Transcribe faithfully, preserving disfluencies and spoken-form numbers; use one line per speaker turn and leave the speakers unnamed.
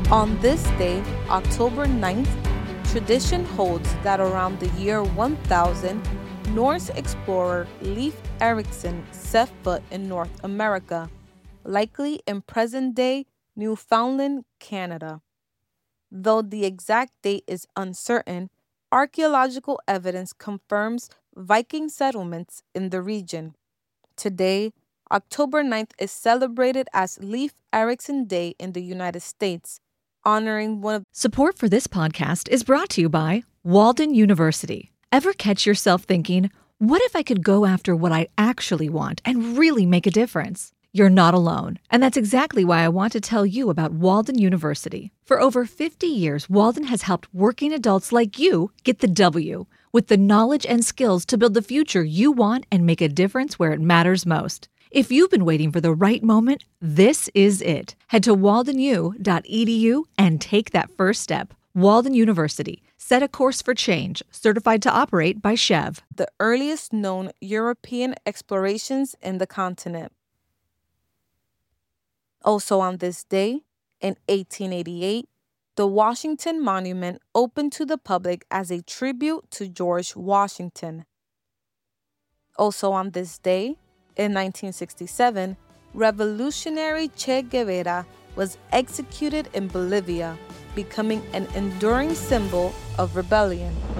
On this day, October ninth, tradition holds that around the year one thousand, Norse explorer Leif Erikson set foot in North America, likely in present-day Newfoundland, Canada. Though the exact date is uncertain, archaeological evidence confirms Viking settlements in the region. Today, October ninth is celebrated as Leif Erikson Day in the United States, honoring one of...
Support for this podcast is brought to you by Walden University. Ever catch yourself thinking, what if I could go after what I actually want and really make a difference? You're not alone, and that's exactly why I want to tell you about Walden University. For over fifty years, Walden has helped working adults like you get the W, with the knowledge and skills to build the future you want and make a difference where it matters most. If you've been waiting for the right moment, this is it. Head to walden u dot e d u and take that first step. Walden University. Set a course for change. Certified to operate by Chev.
The earliest known European explorations in the continent. Also on this day, in eighteen eighty-eight, the Washington Monument opened to the public as a tribute to George Washington. Also on this day, in nineteen sixty-seven, revolutionary Che Guevara was executed in Bolivia, becoming an enduring symbol of rebellion.